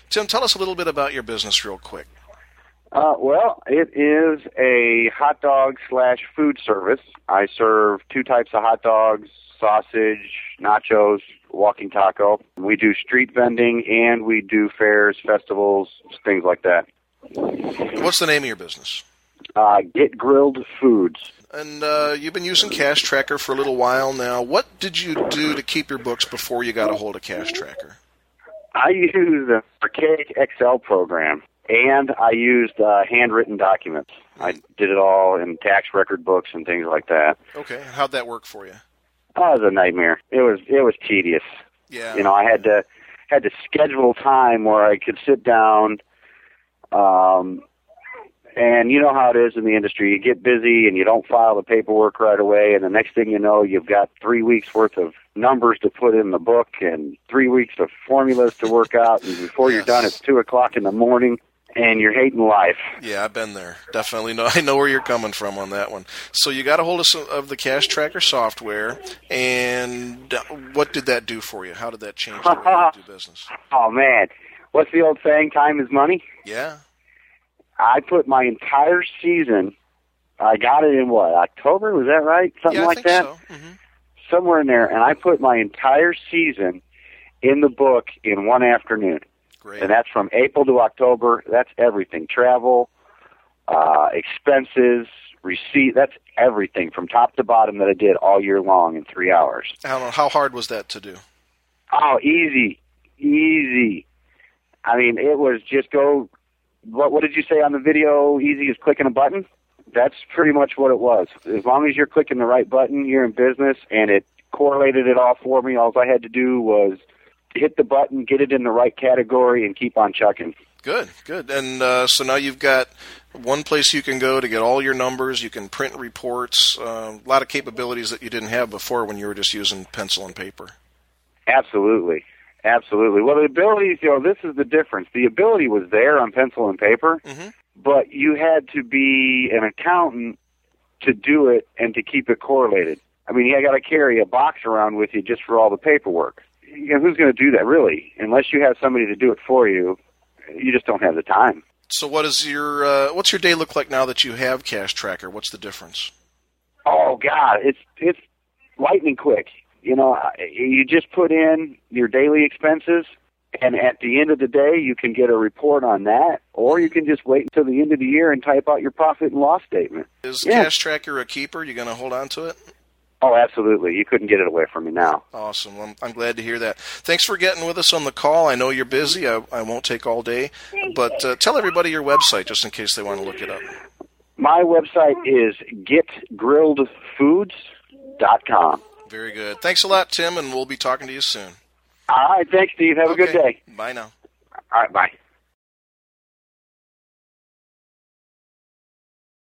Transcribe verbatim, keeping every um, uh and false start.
Tim, tell us a little bit about your business real quick. Uh, well, it is a hot dog slash food service. I serve two types of hot dogs, sausage, nachos, walking taco. We do street vending, and we do fairs, festivals, things like that. What's the name of your business? Uh, Get Grilled Foods. And uh, you've been using Cash Tracker for a little while now. What did you do to keep your books before you got a hold of Cash Tracker? I used an archaic Excel program, and I used uh, handwritten documents. I did it all in tax record books and things like that. Okay. How'd that work for you? Oh, it was a nightmare. It was it was tedious. Yeah. You know, I had to had to schedule time where I could sit down. Um, and you know how it is in the industry. You get busy and you don't file the paperwork right away, and the next thing you know, you've got three weeks worth of numbers to put in the book and three weeks of formulas to work out, and before yes. you're done, it's two o'clock in the morning, and you're hating life. Yeah, I've been there. Definitely know. I know where you're coming from on that one. So you got a hold of, some, of the Cash Tracker software, and what did that do for you? How did that change the way you do business? Oh, man. What's the old saying, time is money? Yeah. I put my entire season, I got it in what, October? Was that right? Something yeah, like I think that? So. Mm-hmm. Somewhere in there, and I put my entire season in the book in one afternoon. Great. And that's from April to October. That's everything. Travel, uh, expenses, receipt. That's everything from top to bottom that I did all year long in three hours. How, how hard was that to do? Oh, easy. Easy. I mean, it was just go, what, what did you say on the video? Easy as clicking a button? That's pretty much what it was. As long as you're clicking the right button, you're in business, and it correlated it all for me. All I had to do was hit the button, get it in the right category, and keep on chucking. Good, good. And uh, so now you've got one place you can go to get all your numbers. You can print reports, uh, a lot of capabilities that you didn't have before when you were just using pencil and paper. Absolutely. Absolutely. Well, the ability, you know, this is the difference. The ability was there on pencil and paper, mm-hmm. but you had to be an accountant to do it and to keep it correlated. I mean, you got to carry a box around with you just for all the paperwork. You know, who's going to do that, really? Unless you have somebody to do it for you, you just don't have the time. So what is your uh, what's your day look like now that you have Cash Tracker? What's the difference? Oh, God, it's it's lightning quick. You know, you just put in your daily expenses, and at the end of the day, you can get a report on that, or you can just wait until the end of the year and type out your profit and loss statement. Is yeah. Cash Tracker a keeper? You going to hold on to it? Oh, absolutely. You couldn't get it away from me now. Awesome. Well, I'm, I'm glad to hear that. Thanks for getting with us on the call. I know you're busy. I, I won't take all day. But uh, tell everybody your website just in case they want to look it up. My website is get grilled foods dot com. Very good. Thanks a lot, Tim, and we'll be talking to you soon. All right. Thanks, Steve. Have okay. a good day. Bye now. All right. Bye.